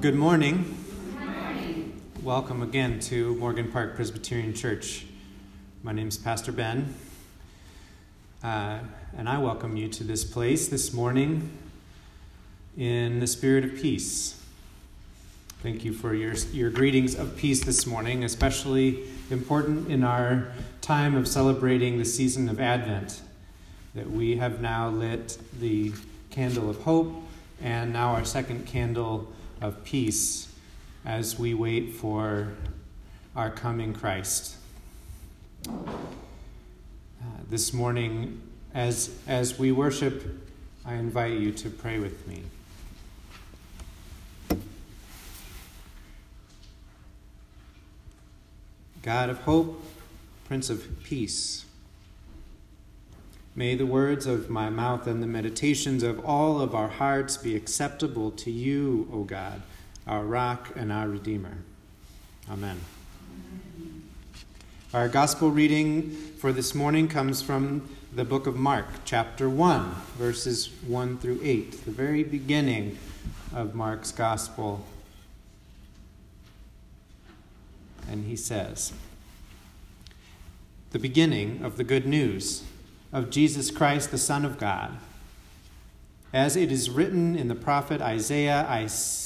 Good morning. Good morning. Welcome again to Morgan Park Presbyterian Church. My name is Pastor Ben, and I welcome you to this place this morning in the spirit of peace. Thank you for your greetings of peace this morning, especially important in our time of celebrating the season of Advent, that we have now lit the candle of hope and now our second candle of peace as we wait for our coming Christ. This morning, as we worship, I invite you to pray with me. God of hope, Prince of peace, may the words of my mouth and the meditations of all of our hearts be acceptable to you, O God, our rock and our Redeemer. Amen. Our gospel reading for this morning comes from the book of Mark, chapter 1, verses 1 through 8, the very beginning of Mark's gospel. And he says, "The beginning of the good news of Jesus Christ, the Son of God. As it is written in the prophet Isaiah, I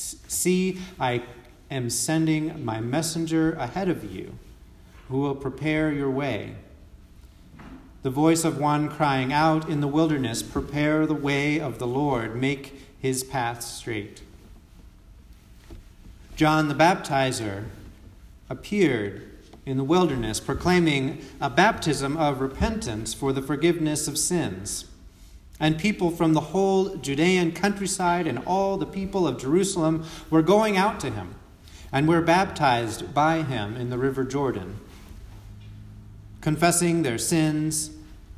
am sending my messenger ahead of you, who will prepare your way. The voice of one crying out in the wilderness, prepare the way of the Lord, make his path straight. John the Baptizer appeared in the wilderness, proclaiming a baptism of repentance for the forgiveness of sins. And people from the whole Judean countryside and all the people of Jerusalem were going out to him and were baptized by him in the river Jordan, confessing their sins.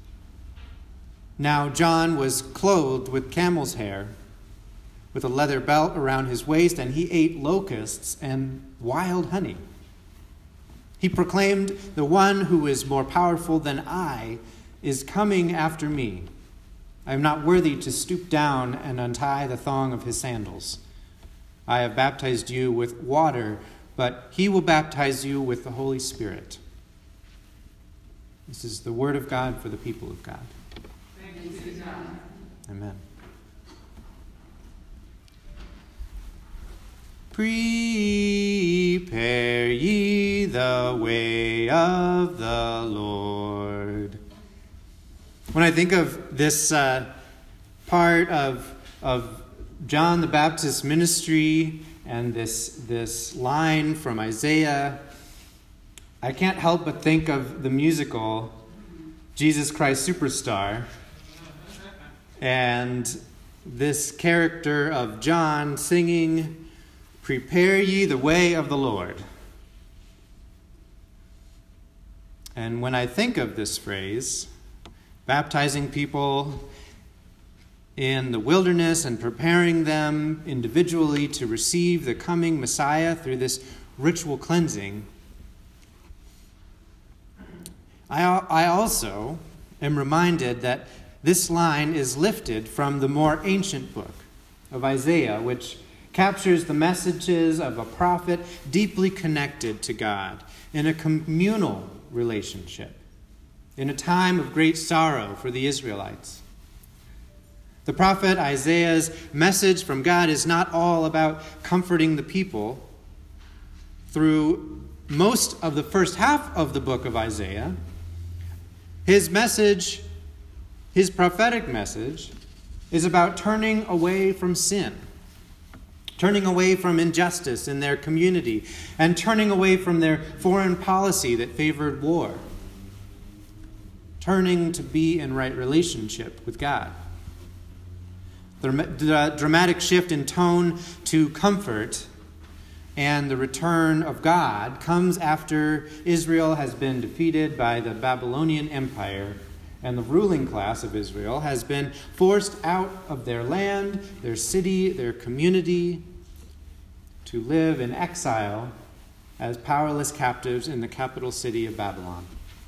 Now John was clothed with camel's hair, with a leather belt around his waist, and he ate locusts and wild honey. He proclaimed, the one who is more powerful than I is coming after me. I am not worthy to stoop down and untie the thong of his sandals. I have baptized you with water, but he will baptize you with the Holy Spirit." This is the word of God for the people of God. Thanks be to God. Amen. Prepare ye the way of the Lord. When I think of this part of John the Baptist's ministry and this line from Isaiah, I can't help but think of the musical Jesus Christ Superstar and this character of John singing, "Prepare ye the way of the Lord." And when I think of this phrase, baptizing people in the wilderness and preparing them individually to receive the coming Messiah through this ritual cleansing, I also am reminded that this line is lifted from the more ancient book of Isaiah, which captures the messages of a prophet deeply connected to God in a communal relationship, in a time of great sorrow for the Israelites. The prophet Isaiah's message from God is not all about comforting the people. Through most of the first half of the book of Isaiah, his message, his prophetic message, is about turning away from sin, turning away from injustice in their community, and turning away from their foreign policy that favored war, turning to be in right relationship with God. The dramatic shift in tone to comfort and the return of God comes after Israel has been defeated by the Babylonian Empire, and the ruling class of Israel has been forced out of their land, their city, their community, to live in exile as powerless captives in the capital city of Babylon.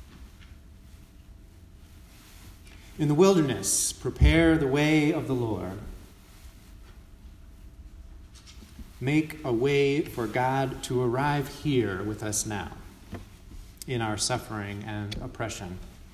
In the wilderness, prepare the way of the Lord. make a way for God to arrive here with us now in our suffering and oppression.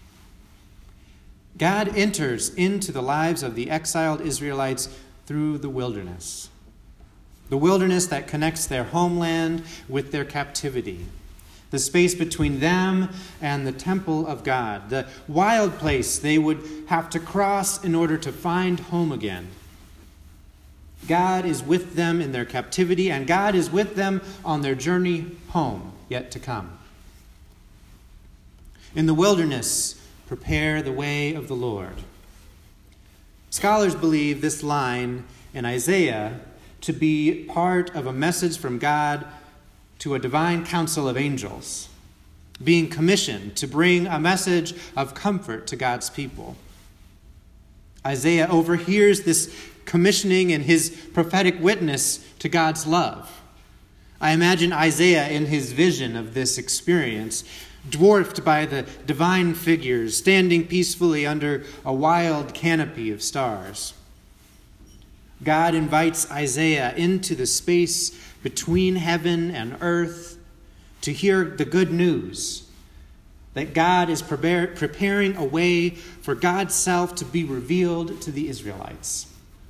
God enters into the lives of the exiled Israelites through the wilderness that connects their homeland with their captivity, the space between them and the temple of God, the wild place they would have to cross in order to find home again. God is with them in their captivity, and God is with them on their journey home yet to come. In the wilderness, prepare the way of the Lord. Scholars believe this line in Isaiah to be part of a message from God to a divine council of angels, being commissioned to bring a message of comfort to God's people. Isaiah overhears this commissioning in his prophetic witness to God's love. I imagine Isaiah in his vision of this experience, dwarfed by the divine figures standing peacefully under a wild canopy of stars. God invites Isaiah into the space between heaven and earth to hear the good news that God is preparing a way for God's self to be revealed to the Israelites.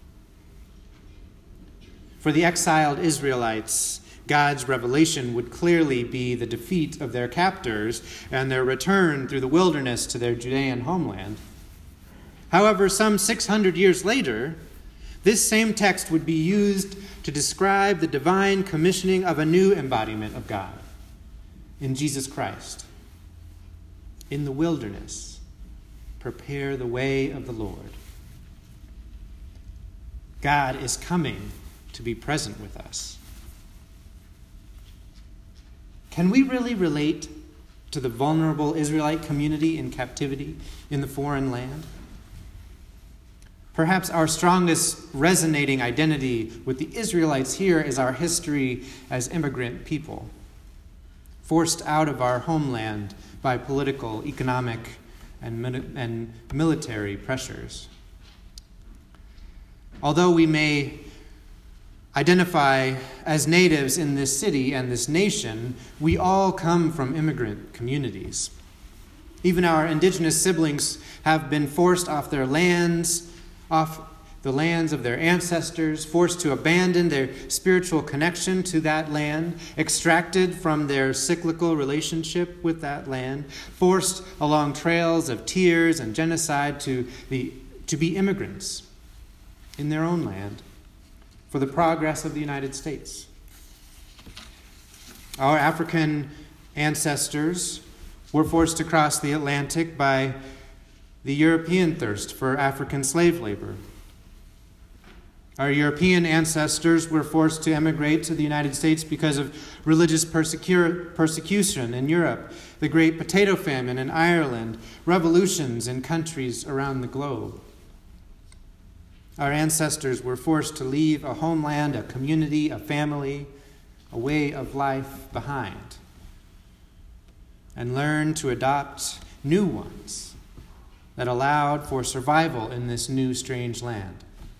For the exiled Israelites, God's revelation would clearly be the defeat of their captors and their return through the wilderness to their Judean homeland. However, some 600 years later, this same text would be used to describe the divine commissioning of a new embodiment of God in Jesus Christ. In the wilderness, prepare the way of the Lord. God is coming to be present with us. Can we really relate to the vulnerable Israelite community in captivity in the foreign land? Perhaps our strongest resonating identity with the Israelites here is our history as immigrant people, forced out of our homeland by political, economic, and military pressures. Although we may identify as natives in this city and this nation, we all come from immigrant communities. Even our indigenous siblings have been forced off the lands of their ancestors, forced to abandon their spiritual connection to that land, extracted from their cyclical relationship with that land, forced along trails of tears and genocide to be immigrants in their own land for the progress of the United States. Our African ancestors were forced to cross the Atlantic by the European thirst for African slave labor. Our European ancestors were forced to emigrate to the United States because of religious persecution in Europe, the Great Potato Famine in Ireland, revolutions in countries around the globe. Our ancestors were forced to leave a homeland, a community, a family, a way of life behind, and learn to adopt new ones that allowed for survival in this new strange land.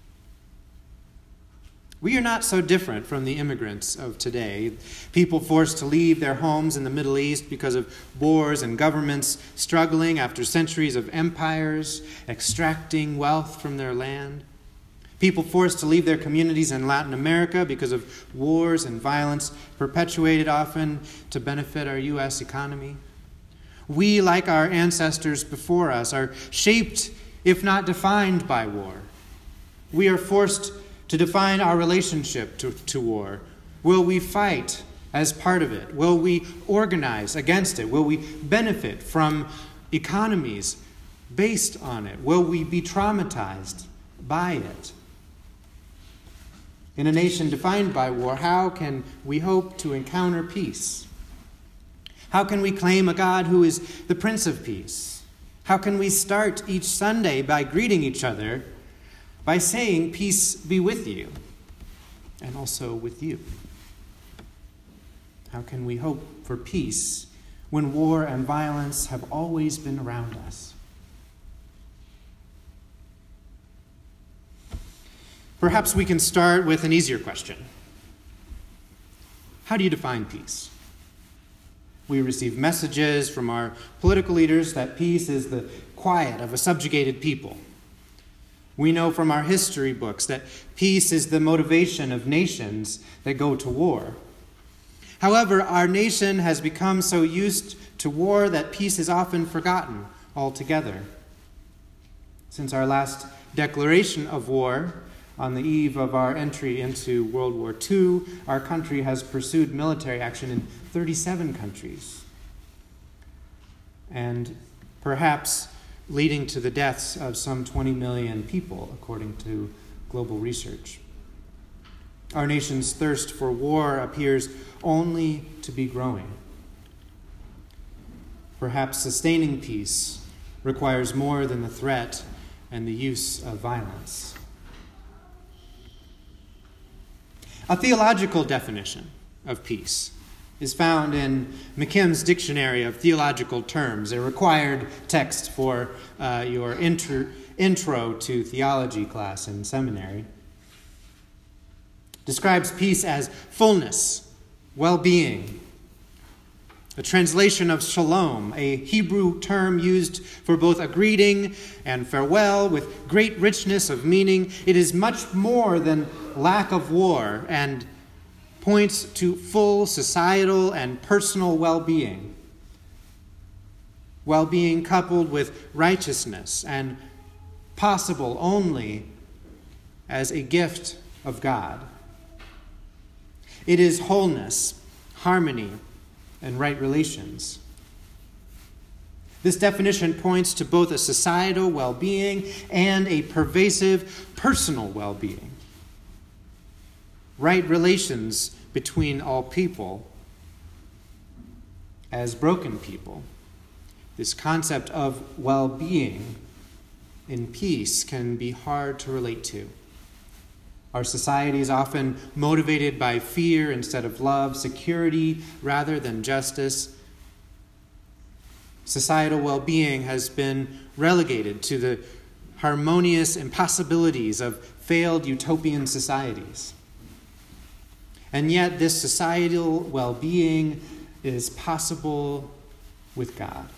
We are not so different from the immigrants of today, people forced to leave their homes in the Middle East because of wars and governments struggling after centuries of empires extracting wealth from their land. People forced to leave their communities in Latin America because of wars and violence perpetuated often to benefit our U.S. economy. We, like our ancestors before us, are shaped, if not defined, by war. We are forced to define our relationship to war. Will we fight as part of it? Will we organize against it? Will we benefit from economies based on it? Will we be traumatized by it? In a nation defined by war, how can we hope to encounter peace? How can we claim a God who is the Prince of Peace? How can we start each Sunday by greeting each other by saying, "Peace be with you," and also with you? How can we hope for peace when war and violence have always been around us? Perhaps we can start with an easier question. How do you define peace? We receive messages from our political leaders that peace is the quiet of a subjugated people. We know from our history books that peace is the motivation of nations that go to war. However, our nation has become so used to war that peace is often forgotten altogether. Since our last declaration of war, on the eve of our entry into World War II, our country has pursued military action in 37 countries, and perhaps leading to the deaths of some 20 million people, according to global research. Our nation's thirst for war appears only to be growing. Perhaps sustaining peace requires more than the threat and the use of violence. A theological definition of peace is found in McKim's Dictionary of Theological Terms, a required text for your intro to theology class in seminary. Describes peace as fullness, well-being. A translation of shalom, a Hebrew term used for both a greeting and farewell with great richness of meaning. It is much more than lack of war and points to full societal and personal well-being. Well-being coupled with righteousness and possible only as a gift of God. It is wholeness, harmony, and right relations. This definition points to both a societal well-being and a pervasive personal well-being. Right relations between all people as broken people. This concept of well-being in peace can be hard to relate to. Our society is often motivated by fear instead of love, security rather than justice. Societal well-being has been relegated to the harmonious impossibilities of failed utopian societies. And yet this societal well-being is possible with God.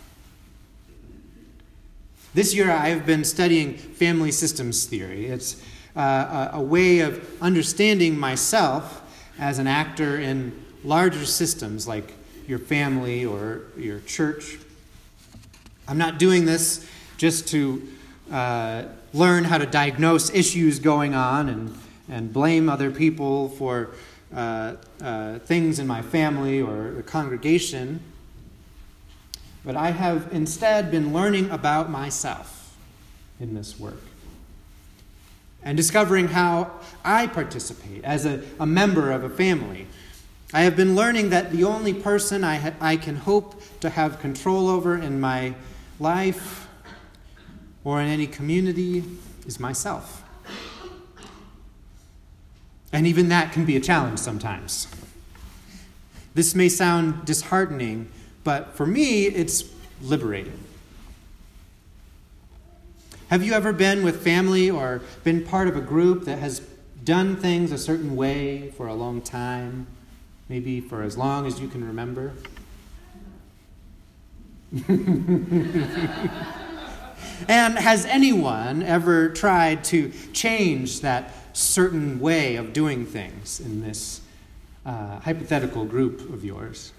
This year I've been studying family systems theory. It's a way of understanding myself as an actor in larger systems like your family or your church. I'm not doing this just to learn how to diagnose issues going on and blame other people for things in my family or the congregation. But I have instead been learning about myself in this work and discovering how I participate as a member of a family. I have been learning that the only person I can hope to have control over in my life or in any community is myself. And even that can be a challenge sometimes. This may sound disheartening, but for me, it's liberating. Have you ever been with family or been part of a group that has done things a certain way for a long time, maybe for as long as you can remember? And has anyone ever tried to change that certain way of doing things in this hypothetical group of yours?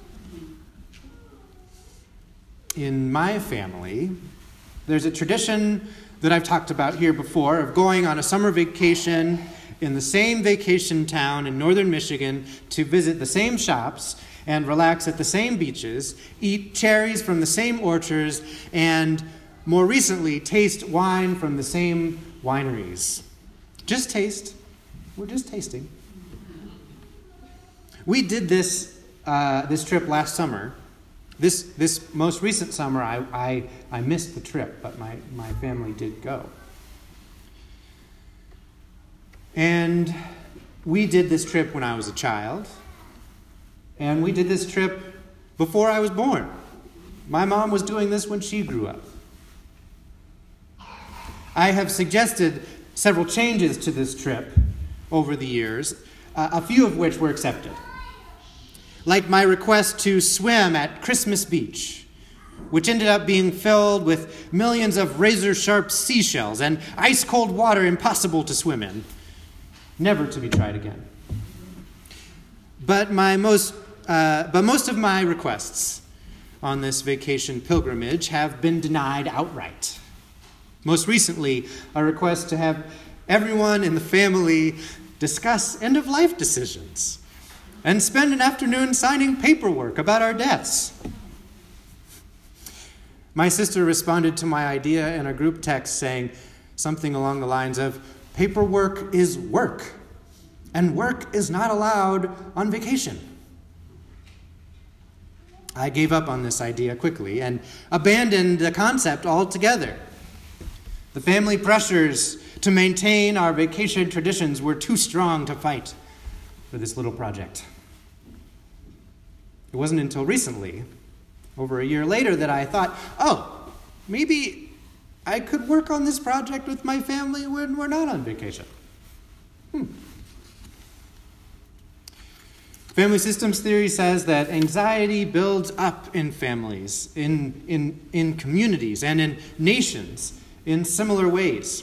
In my family, there's a tradition that I've talked about here before of going on a summer vacation in the same vacation town in northern Michigan to visit the same shops and relax at the same beaches, eat cherries from the same orchards, and more recently, taste wine from the same wineries. Just taste. We're just tasting. We did this trip last summer. This most recent summer, I missed the trip, but my family did go. And we did this trip when I was a child. And we did this trip before I was born. My mom was doing this when she grew up. I have suggested several changes to this trip over the years, a few of which were accepted. like my request to swim at Christmas Beach, which ended up being filled with millions of razor-sharp seashells and ice-cold water impossible to swim in, never to be tried again. But most of my requests on this vacation pilgrimage have been denied outright. Most recently, a request to have everyone in the family discuss end-of-life decisions and spend an afternoon signing paperwork about our deaths. My sister responded to my idea in a group text saying something along the lines of, "Paperwork is work, and work is not allowed on vacation." I gave up on this idea quickly and abandoned the concept altogether. The family pressures to maintain our vacation traditions were too strong to fight for this little project. It wasn't until recently, over a year later, that I thought, maybe I could work on this project with my family when we're not on vacation. Family systems theory says that anxiety builds up in families, in communities, and in nations in similar ways.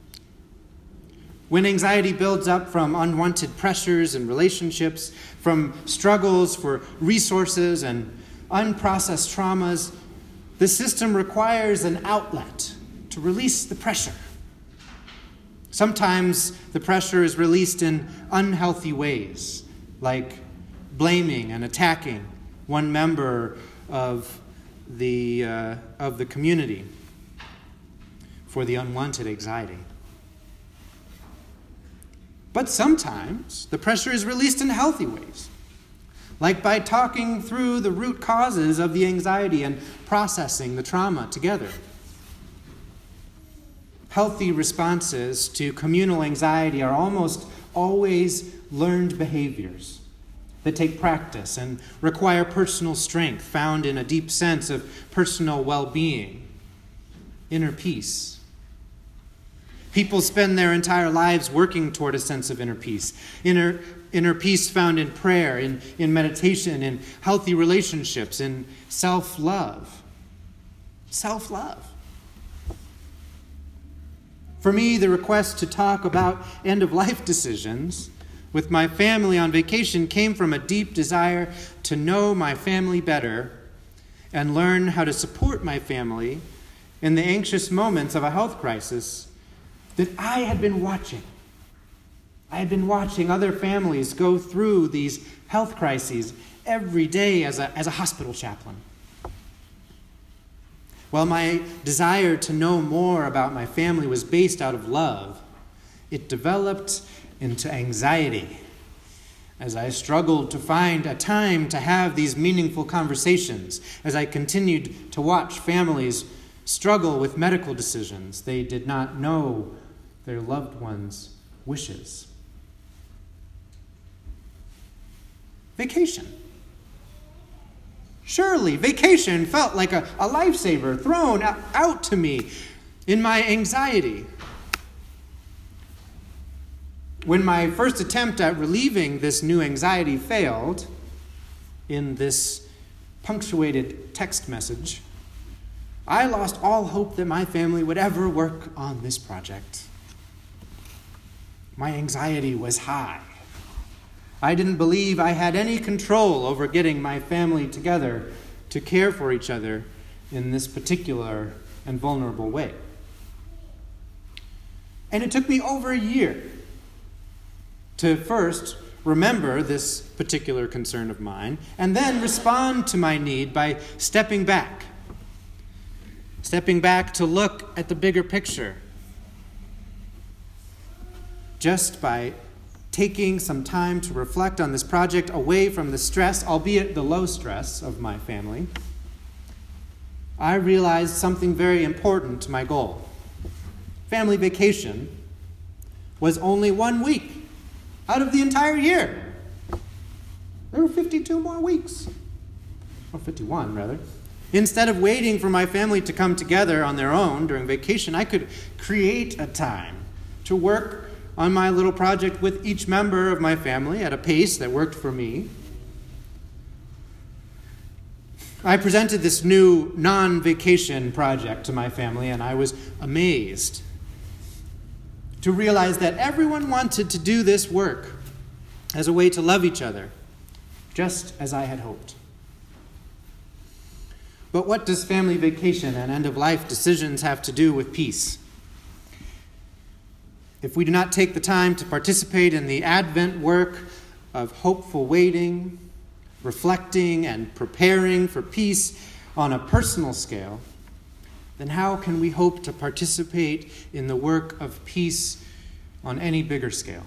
When anxiety builds up from unwanted pressures in relationships, from struggles for resources and unprocessed traumas, the system requires an outlet to release the pressure. Sometimes the pressure is released in unhealthy ways, like blaming and attacking one member of the community for the unwanted anxiety. But sometimes the pressure is released in healthy ways, like by talking through the root causes of the anxiety and processing the trauma together. Healthy responses to communal anxiety are almost always learned behaviors that take practice and require personal strength found in a deep sense of personal well-being, inner peace. People spend their entire lives working toward a sense of inner peace. Inner peace found in prayer, in meditation, in healthy relationships, in self-love. Self-love. For me, the request to talk about end-of-life decisions with my family on vacation came from a deep desire to know my family better and learn how to support my family in the anxious moments of a health crisis that I had been watching. I had been watching other families go through these health crises every day as a hospital chaplain. While my desire to know more about my family was based out of love, it developed into anxiety as I struggled to find a time to have these meaningful conversations, as I continued to watch families struggle with medical decisions they did not know their loved ones' wishes. Vacation. Surely, vacation felt like a lifesaver thrown out to me in my anxiety. When my first attempt at relieving this new anxiety failed in this punctuated text message, I lost all hope that my family would ever work on this project. My anxiety was high. I didn't believe I had any control over getting my family together to care for each other in this particular and vulnerable way. And it took me over a year to first remember this particular concern of mine and then respond to my need by stepping back to look at the bigger picture. Just by taking some time to reflect on this project away from the stress, albeit the low stress, of my family, I realized something very important to my goal. Family vacation was only 1 week out of the entire year. There were 52 more weeks, or 51 rather. Instead of waiting for my family to come together on their own during vacation, I could create a time to work on my little project with each member of my family at a pace that worked for me. I presented this new non-vacation project to my family, and I was amazed to realize that everyone wanted to do this work as a way to love each other, just as I had hoped. But what does family vacation and end-of-life decisions have to do with peace? If we do not take the time to participate in the Advent work of hopeful waiting, reflecting, and preparing for peace on a personal scale, then how can we hope to participate in the work of peace on any bigger scale?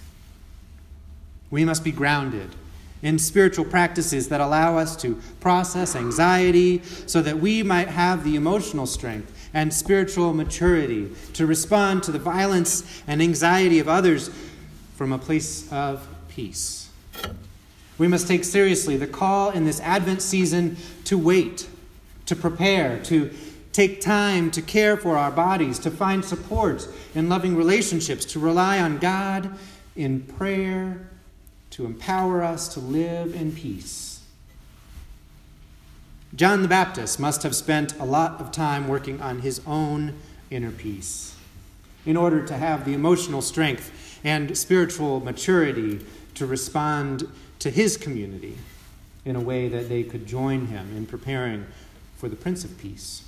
We must be grounded in spiritual practices that allow us to process anxiety so that we might have the emotional strength and spiritual maturity to respond to the violence and anxiety of others from a place of peace. We must take seriously the call in this Advent season to wait, to prepare, to take time to care for our bodies, to find support in loving relationships, to rely on God in prayer, to empower us to live in peace. John the Baptist must have spent a lot of time working on his own inner peace in order to have the emotional strength and spiritual maturity to respond to his community in a way that they could join him in preparing for the Prince of Peace.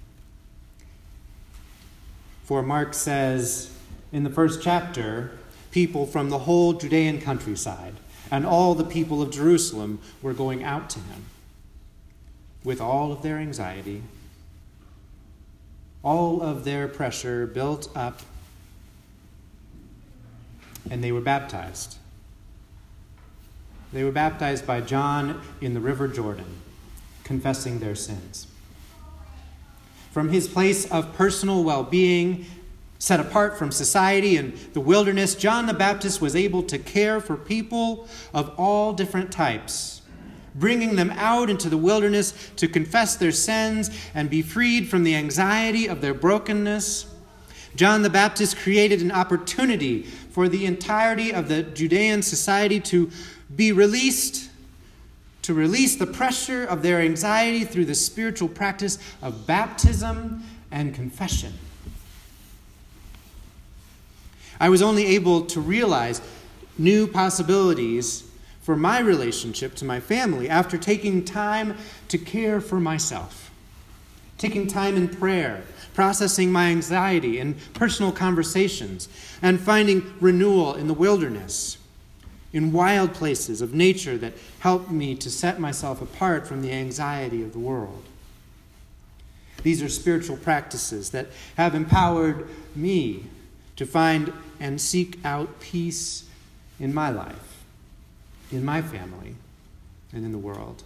For Mark says in the first chapter, people from the whole Judean countryside and all the people of Jerusalem were going out to him with all of their anxiety, all of their pressure built up, and they were baptized. They were baptized by John in the River Jordan, confessing their sins. From his place of personal well-being, set apart from society in the wilderness, John the Baptist was able to care for people of all different types, bringing them out into the wilderness to confess their sins and be freed from the anxiety of their brokenness. John the Baptist created an opportunity for the entirety of the Judean society to be released, to release the pressure of their anxiety through the spiritual practice of baptism and confession. I was only able to realize new possibilities for my relationship to my family after taking time to care for myself, taking time in prayer, processing my anxiety in personal conversations, and finding renewal in the wilderness, in wild places of nature that help me to set myself apart from the anxiety of the world. These are spiritual practices that have empowered me to find and seek out peace in my life, in my family, and in the world.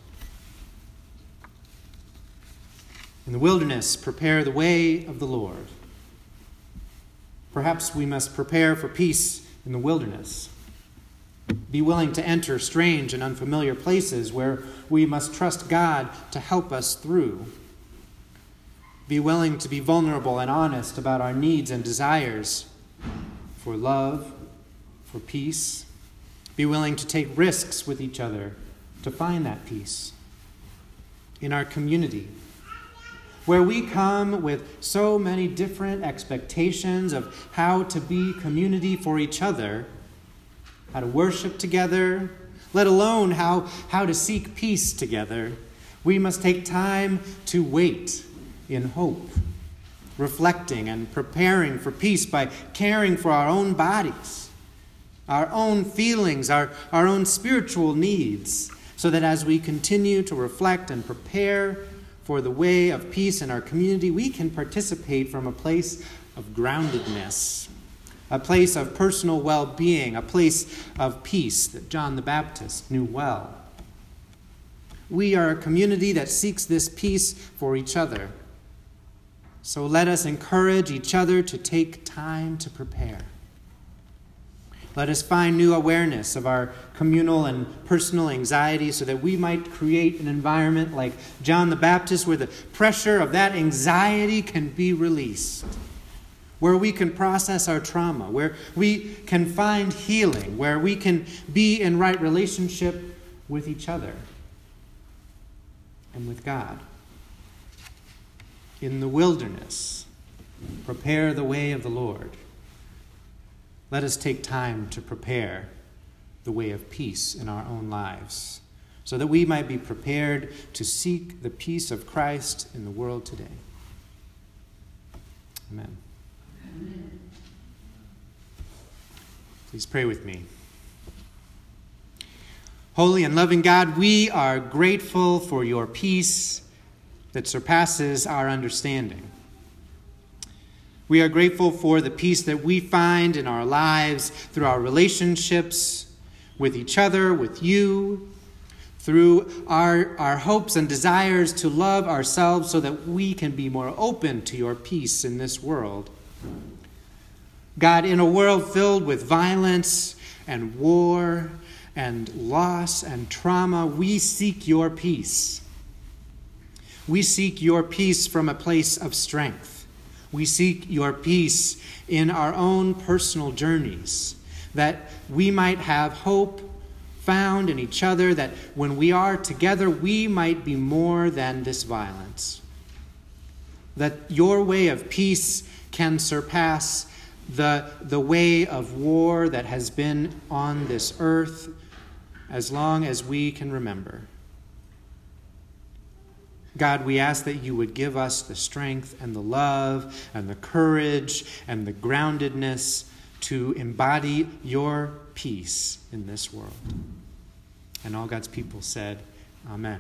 In the wilderness, prepare the way of the Lord. Perhaps we must prepare for peace in the wilderness. Be willing to enter strange and unfamiliar places where we must trust God to help us through. Be willing to be vulnerable and honest about our needs and desires for love, for peace. Be willing to take risks with each other to find that peace. In our community, where we come with so many different expectations of how to be community for each other, how to worship together, let alone how to seek peace together, we must take time to wait in hope, reflecting and preparing for peace by caring for our own bodies, our own feelings, our own spiritual needs, so that as we continue to reflect and prepare for the way of peace in our community, we can participate from a place of groundedness, a place of personal well-being, a place of peace that John the Baptist knew well. We are a community that seeks this peace for each other. So let us encourage each other to take time to prepare. Let us find new awareness of our communal and personal anxiety so that we might create an environment like John the Baptist where the pressure of that anxiety can be released, where we can process our trauma, where we can find healing, where we can be in right relationship with each other. and with God. In the wilderness, prepare the way of the Lord. Let us take time to prepare the way of peace in our own lives, so that we might be prepared to seek the peace of Christ in the world today. Amen. Amen. Please pray with me. Holy and loving God, we are grateful for your peace that surpasses our understanding. We are grateful for the peace that we find in our lives through our relationships with each other, with you, through our hopes and desires to love ourselves so that we can be more open to your peace in this world. God, in a world filled with violence and war and loss and trauma, we seek your peace. We seek your peace from a place of strength. We seek your peace in our own personal journeys, that we might have hope found in each other, that when we are together, we might be more than this violence. That your way of peace can surpass the way of war that has been on this earth as long as we can remember. God, we ask that you would give us the strength and the love and the courage and the groundedness to embody your peace in this world. And all God's people said, Amen.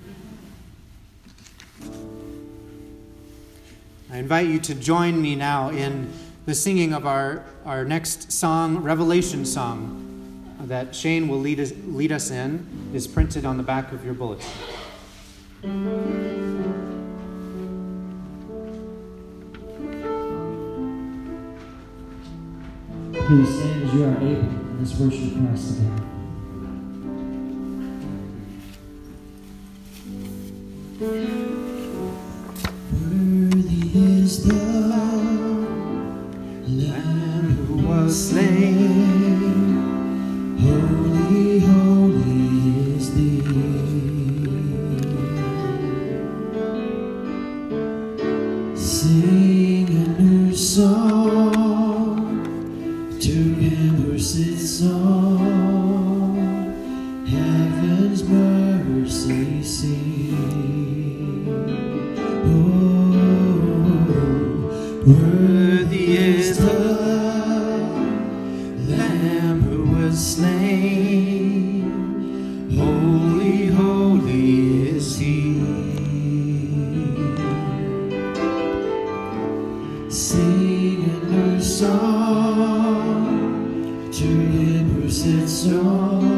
I invite you to join me now in the singing of our next song, Revelation song, that Shane will lead us in, is printed on the back of your bulletin. Please stand as you are able, and let's worship Christ together. Worthy is the Lamb who was slain. Holy, holy is thee. Sing a new song to him who sits on heaven's mercy seat. Oh, worthy is the Lamb who was slain. Holy, holy is he. Sing a new song to him who sits on